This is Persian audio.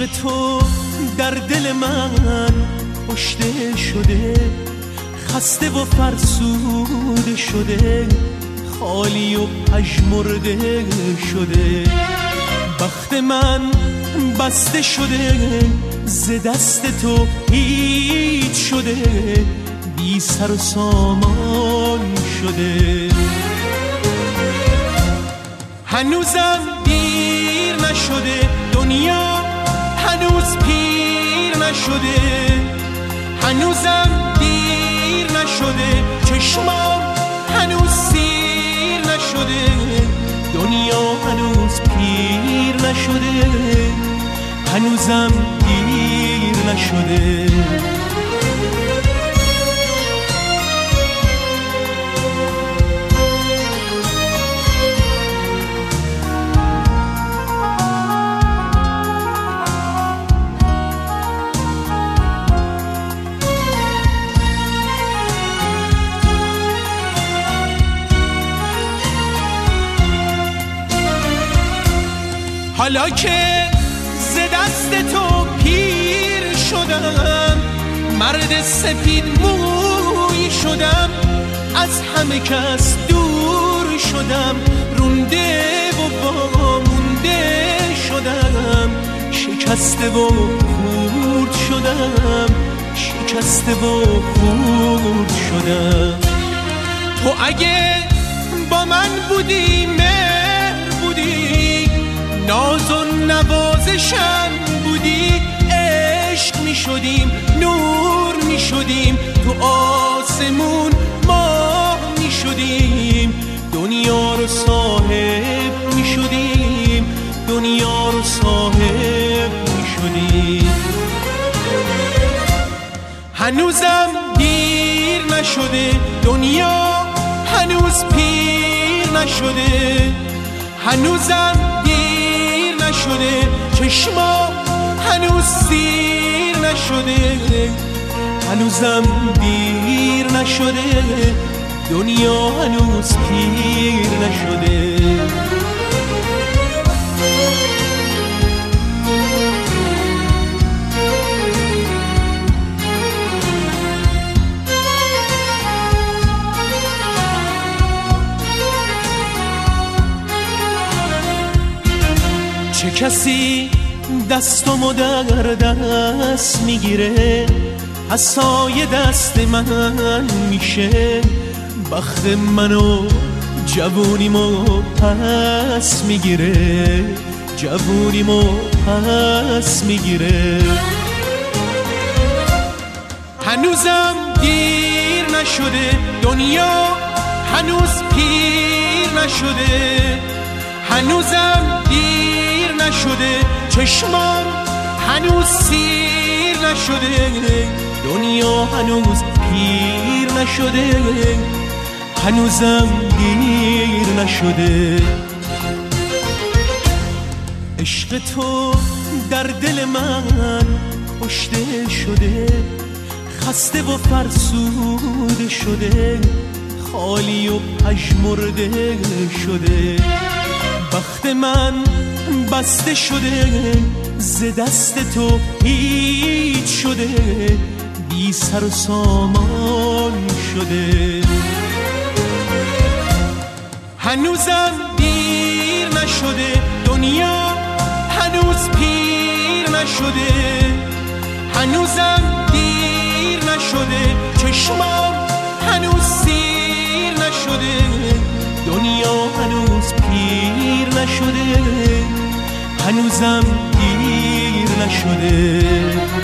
تو در دل من کشته شده، خسته و فرسوده شده، خالی و پژمرده شده. بخت من بسته شده، ز دست تو هیچ شده، بی سر و سامان شده. هنوزم دیر نشده، دنیا هنوز پیر نشده. هنوزم دیر نشده، چشمام هنوز سیر نشده. دنیا هنوز پیر نشده، هنوزم دیر نشده. حالا که ز دست تو پیر شدم، مرد سفید موی شدم، از همه کس دور شدم، رونده و وامونده شدم، شکسته و خورد شدم، شکسته و خورد شدم. تو اگه با من بودی، مهر بودی، ناز و نوازشم بودی، عشق می شدیم، نور می شدیم، تو آسمون ماه می شدیم، دنیا رو صاحب می شدیم، دنیا رو صاحب می شدیم. هنوزم دیر نشده، دنیا هنوز پیر نشده. هنوزم دیر نشده، چشمام هنوز سیر نشده. هنوزم دیر نشده، دنیا هنوز پیر نشده. چه کسی دستمو در دست میگیره، عصای دست من میشه، بخت منو جوونیمو پس میگیره، جوونیمو پس میگیره. هنوزم دیر نشده، دنیا هنوز پیر نشده. هنوزم دیر نشده، چشمام هنوز سیر نشده، دنیا هنوز پیر نشده، هنوزم دیر نشده. عشق تو در دل من کشته شده، خسته و فرسوده شده، خالی و پژمرده شده. بخت من بسته شده، ز دست تو هیچ شده، بی سر و سامان شده. هنوزم دیر نشده، دنیا هنوز پیر نشده. هنوزم دیر نشده، چشمام هنوز سیر نشده، دنیا هنوز پیر نشده، هنوزم دیر نشده.